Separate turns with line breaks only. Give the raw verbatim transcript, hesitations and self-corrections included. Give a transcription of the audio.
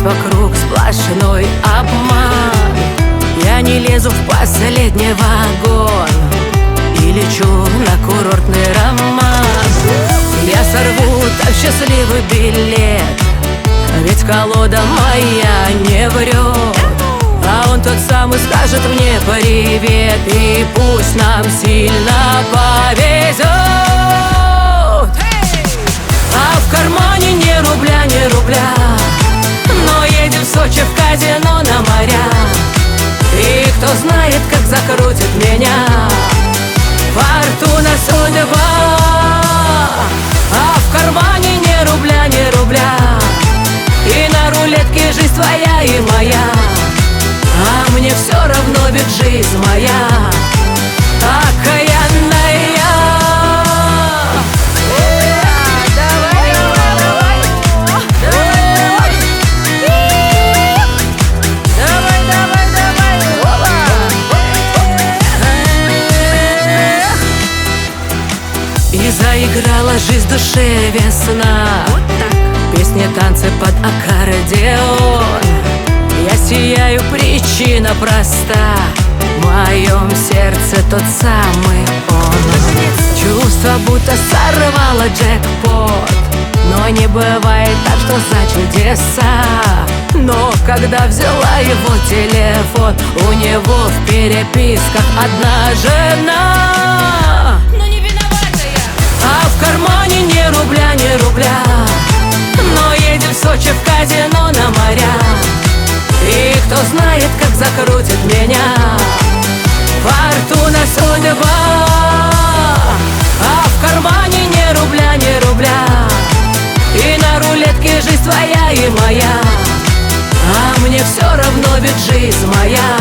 вокруг сплошной обман. Я не лезу в последний вагон и лечу на курортный роман. Я сорву так счастливый билет, ведь колода моя не врет. А он тот самый скажет мне привет, и пусть нам сильно повезет. А в кармане ни рубля, ни рубля, но едем в Сочи в казино на моря. И кто знает, как закрутит меня фортуна, судьба. А в кармане ни рубля, ни рубля, и на рулетке жизнь твоя и моя. А мне все равно, ведь жизнь моя окаянная. И заиграла жизнь в душе весна, песни, танцы под аккордеон. Я сияю, причина проста, в моем сердце тот самый он. Чувство, будто сорвало джекпот, но не бывает так, что за чудеса. Но когда взяла его телефон, у него в переписках одна жена. А в кармане ни рубля, ни рубля, но едем в Сочи в казино на моря. И кто знает, как закрутит меня фортуна, судьба. А в кармане ни рубля, ни рубля, и на рулетке жизнь твоя и моя. А мне все равно, ведь жизнь моя